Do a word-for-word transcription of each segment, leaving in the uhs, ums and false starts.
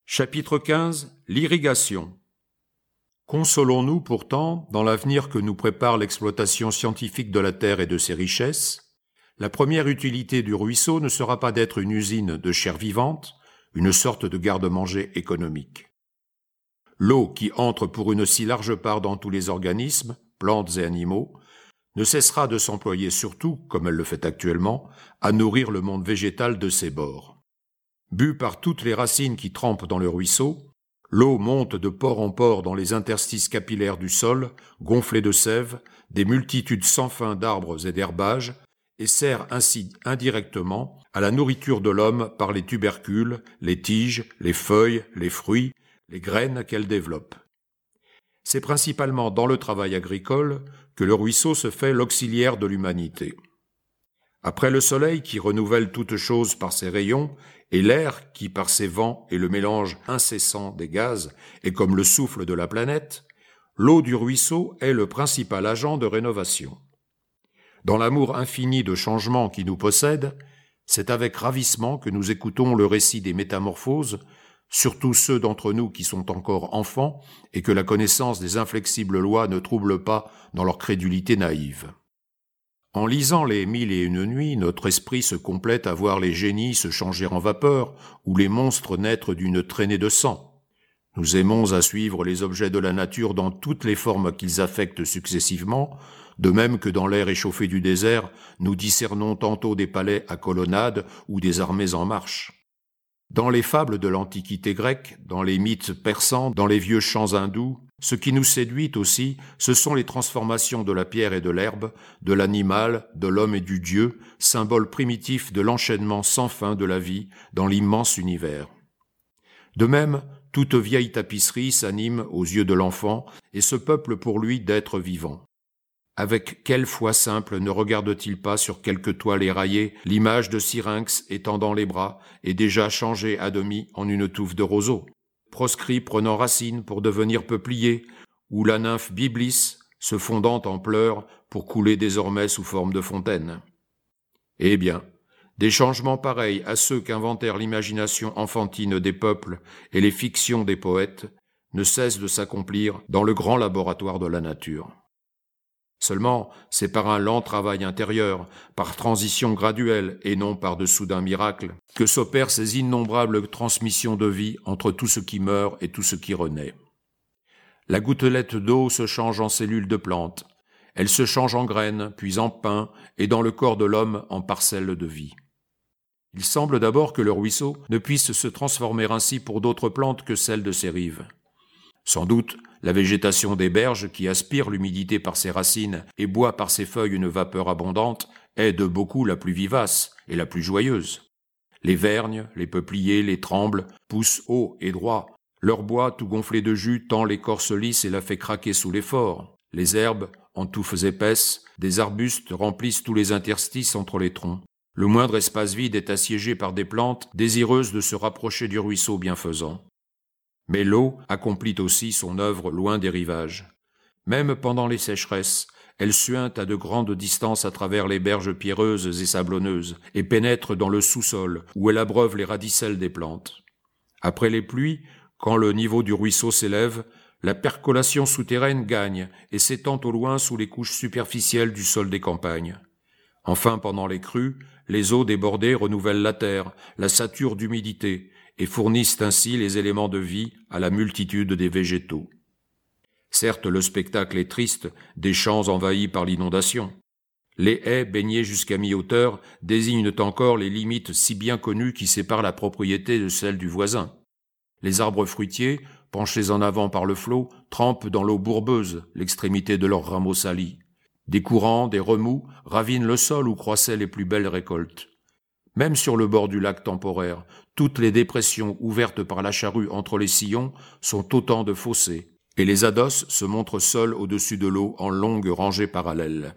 Chapitre quinze. L'irrigation. Consolons-nous pourtant, dans l'avenir que nous prépare l'exploitation scientifique de la terre et de ses richesses, la première utilité du ruisseau ne sera pas d'être une usine de chair vivante, une sorte de garde-manger économique. L'eau qui entre pour une si large part dans tous les organismes, plantes et animaux, ne cessera de s'employer surtout, comme elle le fait actuellement, à nourrir le monde végétal de ses bords. Bu par toutes les racines qui trempent dans le ruisseau, l'eau monte de pore en pore dans les interstices capillaires du sol, gonflés de sève, des multitudes sans fin d'arbres et d'herbages, et sert ainsi indirectement à la nourriture de l'homme par les tubercules, les tiges, les feuilles, les fruits, les graines qu'elle développe. C'est principalement dans le travail agricole que le ruisseau se fait l'auxiliaire de l'humanité. Après le soleil qui renouvelle toute chose par ses rayons, et l'air qui, par ses vents et le mélange incessant des gaz, est comme le souffle de la planète, l'eau du ruisseau est le principal agent de rénovation. Dans l'amour infini de changement qui nous possède, c'est avec ravissement que nous écoutons le récit des métamorphoses, surtout ceux d'entre nous qui sont encore enfants et que la connaissance des inflexibles lois ne trouble pas dans leur crédulité naïve. En lisant les Mille et une nuits, notre esprit se complète à voir les génies se changer en vapeur ou les monstres naître d'une traînée de sang. Nous aimons à suivre les objets de la nature dans toutes les formes qu'ils affectent successivement, de même que dans l'air échauffé du désert, nous discernons tantôt des palais à colonnades ou des armées en marche. Dans les fables de l'Antiquité grecque, dans les mythes persans, dans les vieux chants hindous, ce qui nous séduit aussi, ce sont les transformations de la pierre et de l'herbe, de l'animal, de l'homme et du Dieu, symboles primitifs de l'enchaînement sans fin de la vie dans l'immense univers. De même, toute vieille tapisserie s'anime aux yeux de l'enfant et se peuple pour lui d'êtres vivants. Avec quelle foi simple ne regarde-t-il pas sur quelque toile éraillée l'image de Syrinx étendant les bras et déjà changée à demi en une touffe de roseaux, proscrit prenant racine pour devenir peuplier, ou la nymphe Byblis se fondant en pleurs pour couler désormais sous forme de fontaine. Eh bien, des changements pareils à ceux qu'inventèrent l'imagination enfantine des peuples et les fictions des poètes ne cessent de s'accomplir dans le grand laboratoire de la nature. Seulement, c'est par un lent travail intérieur, par transition graduelle et non par de soudains miracles, que s'opèrent ces innombrables transmissions de vie entre tout ce qui meurt et tout ce qui renaît. La gouttelette d'eau se change en cellules de plantes, elle se change en graines, puis en pain, et dans le corps de l'homme en parcelles de vie. Il semble d'abord que le ruisseau ne puisse se transformer ainsi pour d'autres plantes que celles de ses rives. Sans doute, la végétation des berges, qui aspire l'humidité par ses racines et boit par ses feuilles une vapeur abondante, est de beaucoup la plus vivace et la plus joyeuse. Les vergnes, les peupliers, les trembles poussent haut et droit. Leur bois, tout gonflé de jus, tend l'écorce lisse et la fait craquer sous l'effort. Les herbes, en touffes épaisses, des arbustes remplissent tous les interstices entre les troncs. Le moindre espace vide est assiégé par des plantes désireuses de se rapprocher du ruisseau bienfaisant. Mais l'eau accomplit aussi son œuvre loin des rivages. Même pendant les sécheresses, elle suinte à de grandes distances à travers les berges pierreuses et sablonneuses et pénètre dans le sous-sol où elle abreuve les radicelles des plantes. Après les pluies, quand le niveau du ruisseau s'élève, la percolation souterraine gagne et s'étend au loin sous les couches superficielles du sol des campagnes. Enfin, pendant les crues, les eaux débordées renouvellent la terre, la saturent d'humidité, et fournissent ainsi les éléments de vie à la multitude des végétaux. Certes, le spectacle est triste, des champs envahis par l'inondation. Les haies, baignées jusqu'à mi-hauteur, désignent encore les limites si bien connues qui séparent la propriété de celle du voisin. Les arbres fruitiers, penchés en avant par le flot, trempent dans l'eau bourbeuse l'extrémité de leurs rameaux salis. Des courants, des remous, ravinent le sol où croissaient les plus belles récoltes. Même sur le bord du lac temporaire, toutes les dépressions ouvertes par la charrue entre les sillons sont autant de fossés, et les adosses se montrent seuls au-dessus de l'eau en longues rangées parallèles.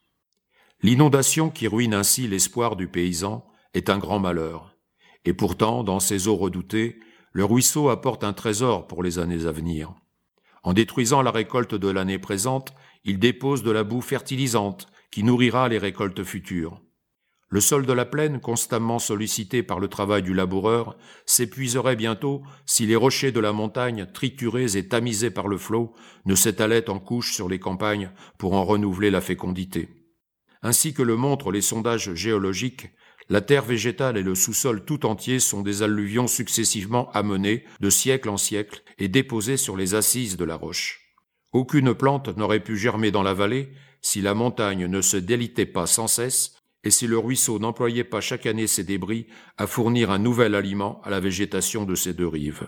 L'inondation qui ruine ainsi l'espoir du paysan est un grand malheur, et pourtant, dans ces eaux redoutées, le ruisseau apporte un trésor pour les années à venir. En détruisant la récolte de l'année présente, il dépose de la boue fertilisante qui nourrira les récoltes futures. Le sol de la plaine, constamment sollicité par le travail du laboureur, s'épuiserait bientôt si les rochers de la montagne, triturés et tamisés par le flot, ne s'étalaient en couches sur les campagnes pour en renouveler la fécondité. Ainsi que le montrent les sondages géologiques, la terre végétale et le sous-sol tout entier sont des alluvions successivement amenées de siècle en siècle et déposées sur les assises de la roche. Aucune plante n'aurait pu germer dans la vallée si la montagne ne se délitait pas sans cesse et si le ruisseau n'employait pas chaque année ses débris à fournir un nouvel aliment à la végétation de ses deux rives.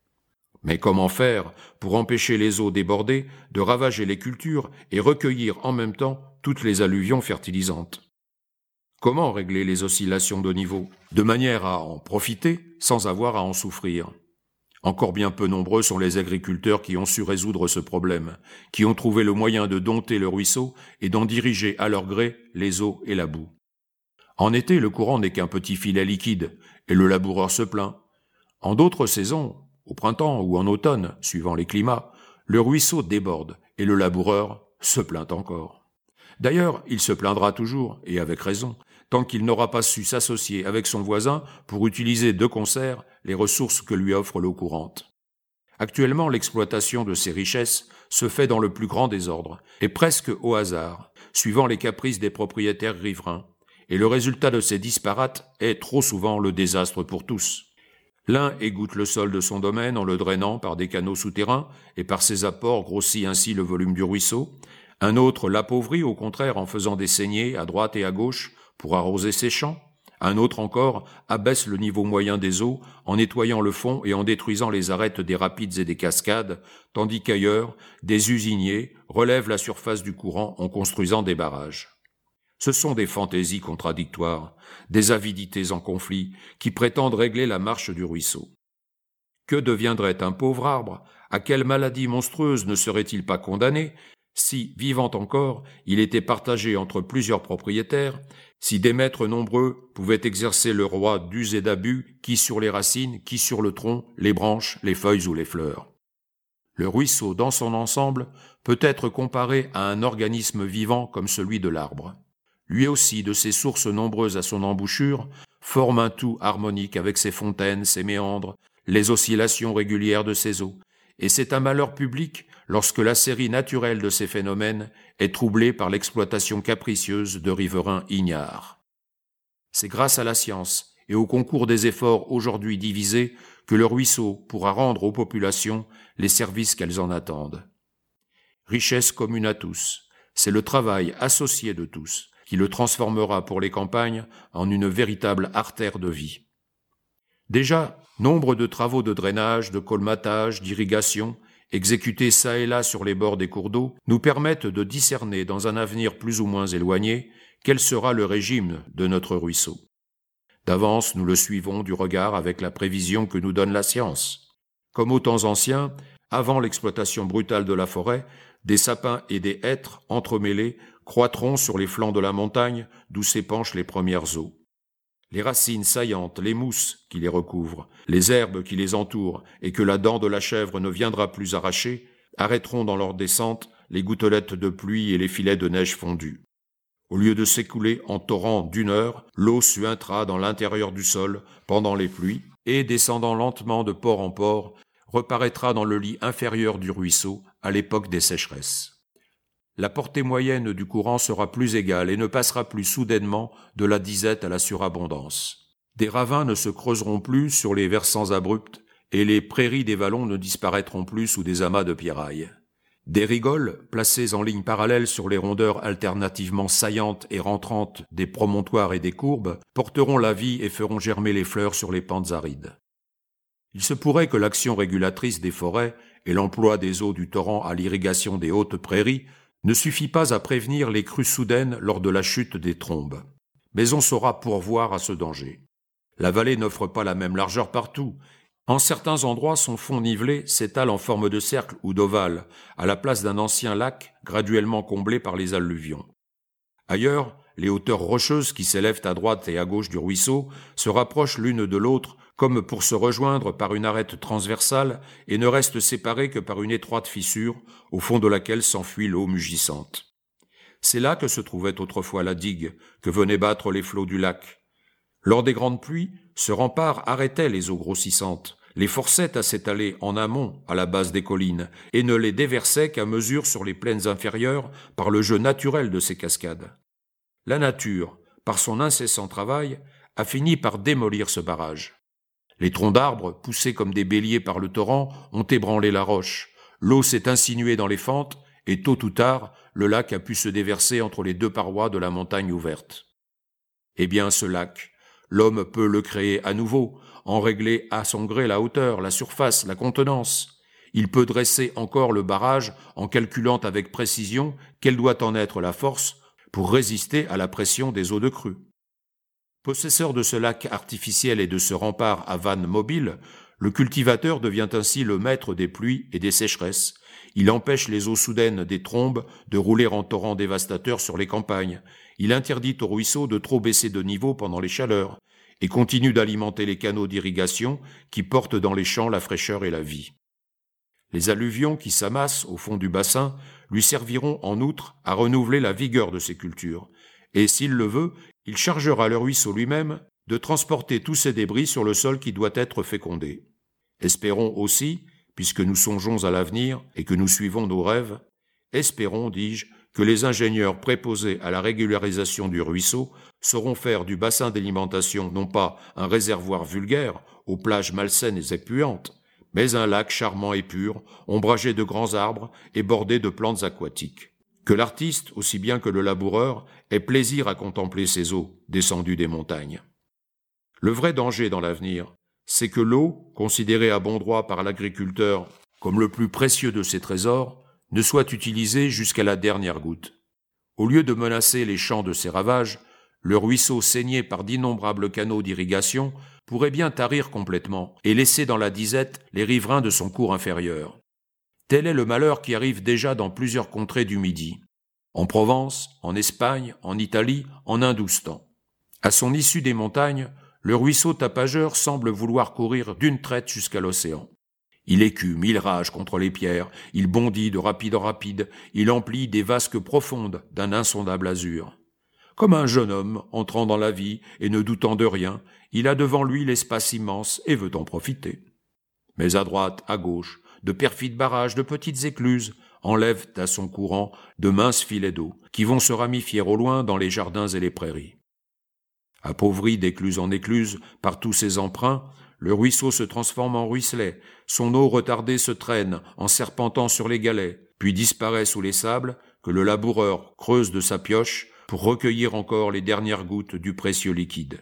Mais comment faire pour empêcher les eaux débordées de ravager les cultures et recueillir en même temps toutes les alluvions fertilisantes? Comment régler les oscillations de niveau, de manière à en profiter sans avoir à en souffrir? Encore bien peu nombreux sont les agriculteurs qui ont su résoudre ce problème, qui ont trouvé le moyen de dompter le ruisseau et d'en diriger à leur gré les eaux et la boue. En été, le courant n'est qu'un petit filet liquide, et le laboureur se plaint. En d'autres saisons, au printemps ou en automne, suivant les climats, le ruisseau déborde, et le laboureur se plaint encore. D'ailleurs, il se plaindra toujours, et avec raison, tant qu'il n'aura pas su s'associer avec son voisin pour utiliser de concert les ressources que lui offre l'eau courante. Actuellement, l'exploitation de ces richesses se fait dans le plus grand désordre, et presque au hasard, suivant les caprices des propriétaires riverains, et le résultat de ces disparates est trop souvent le désastre pour tous. L'un égoutte le sol de son domaine en le drainant par des canaux souterrains et par ses apports grossit ainsi le volume du ruisseau. Un autre l'appauvrit au contraire en faisant des saignées à droite et à gauche pour arroser ses champs. Un autre encore abaisse le niveau moyen des eaux en nettoyant le fond et en détruisant les arêtes des rapides et des cascades, tandis qu'ailleurs, des usiniers relèvent la surface du courant en construisant des barrages. Ce sont des fantaisies contradictoires, des avidités en conflit, qui prétendent régler la marche du ruisseau. Que deviendrait un pauvre arbre? À quelle maladie monstrueuse ne serait-il pas condamné si, vivant encore, il était partagé entre plusieurs propriétaires, si des maîtres nombreux pouvaient exercer le roi d'us et d'abus, qui sur les racines, qui sur le tronc, les branches, les feuilles ou les fleurs? Le ruisseau, dans son ensemble, peut être comparé à un organisme vivant comme celui de l'arbre. Lui aussi, de ses sources nombreuses à son embouchure, forme un tout harmonique avec ses fontaines, ses méandres, les oscillations régulières de ses eaux, et c'est un malheur public lorsque la série naturelle de ces phénomènes est troublée par l'exploitation capricieuse de riverains ignares. C'est grâce à la science et au concours des efforts aujourd'hui divisés que le ruisseau pourra rendre aux populations les services qu'elles en attendent. Richesse commune à tous, c'est le travail associé de tous qui le transformera pour les campagnes en une véritable artère de vie. Déjà, nombre de travaux de drainage, de colmatage, d'irrigation, exécutés çà et là sur les bords des cours d'eau, nous permettent de discerner dans un avenir plus ou moins éloigné quel sera le régime de notre ruisseau. D'avance, nous le suivons du regard avec la prévision que nous donne la science. Comme aux temps anciens, avant l'exploitation brutale de la forêt, des sapins et des hêtres entremêlés croîtront sur les flancs de la montagne d'où s'épanchent les premières eaux. Les racines saillantes, les mousses qui les recouvrent, les herbes qui les entourent et que la dent de la chèvre ne viendra plus arracher, arrêteront dans leur descente les gouttelettes de pluie et les filets de neige fondue. Au lieu de s'écouler en torrent d'une heure, l'eau suintera dans l'intérieur du sol pendant les pluies et, descendant lentement de pore en pore, reparaîtra dans le lit inférieur du ruisseau à l'époque des sécheresses. La portée moyenne du courant sera plus égale et ne passera plus soudainement de la disette à la surabondance. Des ravins ne se creuseront plus sur les versants abrupts et les prairies des vallons ne disparaîtront plus sous des amas de pierrailles. Des rigoles, placées en ligne parallèle sur les rondeurs alternativement saillantes et rentrantes des promontoires et des courbes, porteront la vie et feront germer les fleurs sur les pentes arides. Il se pourrait que l'action régulatrice des forêts et l'emploi des eaux du torrent à l'irrigation des hautes prairies ne suffit pas à prévenir les crues soudaines lors de la chute des trombes. Mais on saura pourvoir à ce danger. La vallée n'offre pas la même largeur partout. En certains endroits, son fond nivelé s'étale en forme de cercle ou d'ovale, à la place d'un ancien lac graduellement comblé par les alluvions. Ailleurs, les hauteurs rocheuses qui s'élèvent à droite et à gauche du ruisseau se rapprochent l'une de l'autre comme pour se rejoindre par une arête transversale et ne restent séparées que par une étroite fissure au fond de laquelle s'enfuit l'eau mugissante. C'est là que se trouvait autrefois la digue, que venaient battre les flots du lac. Lors des grandes pluies, ce rempart arrêtait les eaux grossissantes, les forçait à s'étaler en amont, à la base des collines, et ne les déversait qu'à mesure sur les plaines inférieures par le jeu naturel de ces cascades. La nature, par son incessant travail, a fini par démolir ce barrage. Les troncs d'arbres, poussés comme des béliers par le torrent, ont ébranlé la roche. L'eau s'est insinuée dans les fentes, et tôt ou tard, le lac a pu se déverser entre les deux parois de la montagne ouverte. Eh bien, ce lac, l'homme peut le créer à nouveau, en régler à son gré la hauteur, la surface, la contenance. Il peut dresser encore le barrage en calculant avec précision quelle doit en être la force pour résister à la pression des eaux de crue. Possesseur de ce lac artificiel et de ce rempart à vannes mobiles, le cultivateur devient ainsi le maître des pluies et des sécheresses. Il empêche les eaux soudaines des trombes de rouler en torrents dévastateurs sur les campagnes. Il interdit aux ruisseaux de trop baisser de niveau pendant les chaleurs et continue d'alimenter les canaux d'irrigation qui portent dans les champs la fraîcheur et la vie. Les alluvions qui s'amassent au fond du bassin lui serviront en outre à renouveler la vigueur de ses cultures. Et s'il le veut, il chargera le ruisseau lui-même de transporter tous ces débris sur le sol qui doit être fécondé. Espérons aussi, puisque nous songeons à l'avenir et que nous suivons nos rêves, espérons, dis-je, que les ingénieurs préposés à la régularisation du ruisseau sauront faire du bassin d'alimentation non pas un réservoir vulgaire aux plages malsaines et puantes, mais un lac charmant et pur, ombragé de grands arbres et bordé de plantes aquatiques. Que l'artiste, aussi bien que le laboureur, ait plaisir à contempler ces eaux descendues des montagnes. Le vrai danger dans l'avenir, c'est que l'eau, considérée à bon droit par l'agriculteur comme le plus précieux de ses trésors, ne soit utilisée jusqu'à la dernière goutte. Au lieu de menacer les champs de ses ravages, le ruisseau saigné par d'innombrables canaux d'irrigation pourrait bien tarir complètement et laisser dans la disette les riverains de son cours inférieur. Tel est le malheur qui arrive déjà dans plusieurs contrées du Midi, en Provence, en Espagne, en Italie, en Hindoustan. À son issue des montagnes, le ruisseau tapageur semble vouloir courir d'une traite jusqu'à l'océan. Il écume, il rage contre les pierres, il bondit de rapide en rapide, il emplit des vasques profondes d'un insondable azur. Comme un jeune homme entrant dans la vie et ne doutant de rien, il a devant lui l'espace immense et veut en profiter. Mais à droite, à gauche, de perfides barrages, de petites écluses enlèvent à son courant de minces filets d'eau qui vont se ramifier au loin dans les jardins et les prairies. Appauvri d'écluse en écluse par tous ses emprunts, le ruisseau se transforme en ruisselet, son eau retardée se traîne en serpentant sur les galets, puis disparaît sous les sables que le laboureur creuse de sa pioche pour recueillir encore les dernières gouttes du précieux liquide.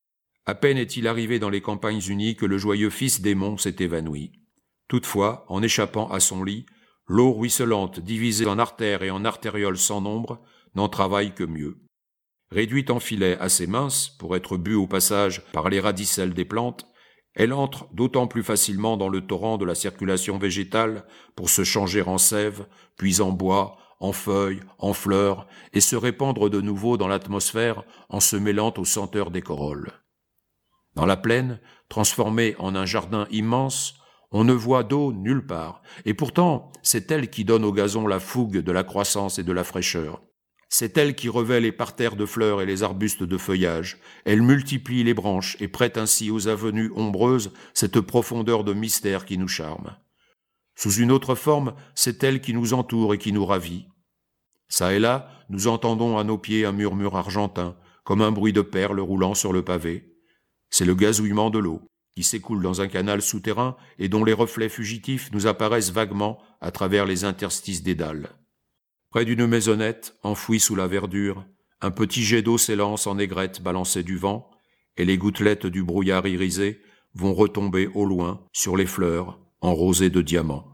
À peine est-il arrivé dans les campagnes unies que le joyeux fils des monts s'est évanoui. Toutefois, en échappant à son lit, l'eau ruisselante, divisée en artères et en artérioles sans nombre, n'en travaille que mieux. Réduite en filets assez minces pour être bue au passage par les radicelles des plantes, elle entre d'autant plus facilement dans le torrent de la circulation végétale pour se changer en sève, puis en bois, en feuilles, en fleurs, et se répandre de nouveau dans l'atmosphère en se mêlant aux senteurs des corolles. Dans la plaine, transformée en un jardin immense, on ne voit d'eau nulle part, et pourtant c'est elle qui donne au gazon la fougue de la croissance et de la fraîcheur. C'est elle qui revêt les parterres de fleurs et les arbustes de feuillage. Elle multiplie les branches et prête ainsi aux avenues ombreuses cette profondeur de mystère qui nous charme. Sous une autre forme, c'est elle qui nous entoure et qui nous ravit. Ça et là, nous entendons à nos pieds un murmure argentin, comme un bruit de perles roulant sur le pavé. C'est le gazouillement de l'eau, qui s'écoule dans un canal souterrain et dont les reflets fugitifs nous apparaissent vaguement à travers les interstices des dalles. Près d'une maisonnette, enfouie sous la verdure, un petit jet d'eau s'élance en aigrette balancée du vent, et les gouttelettes du brouillard irisé vont retomber au loin sur les fleurs en rosée de diamants.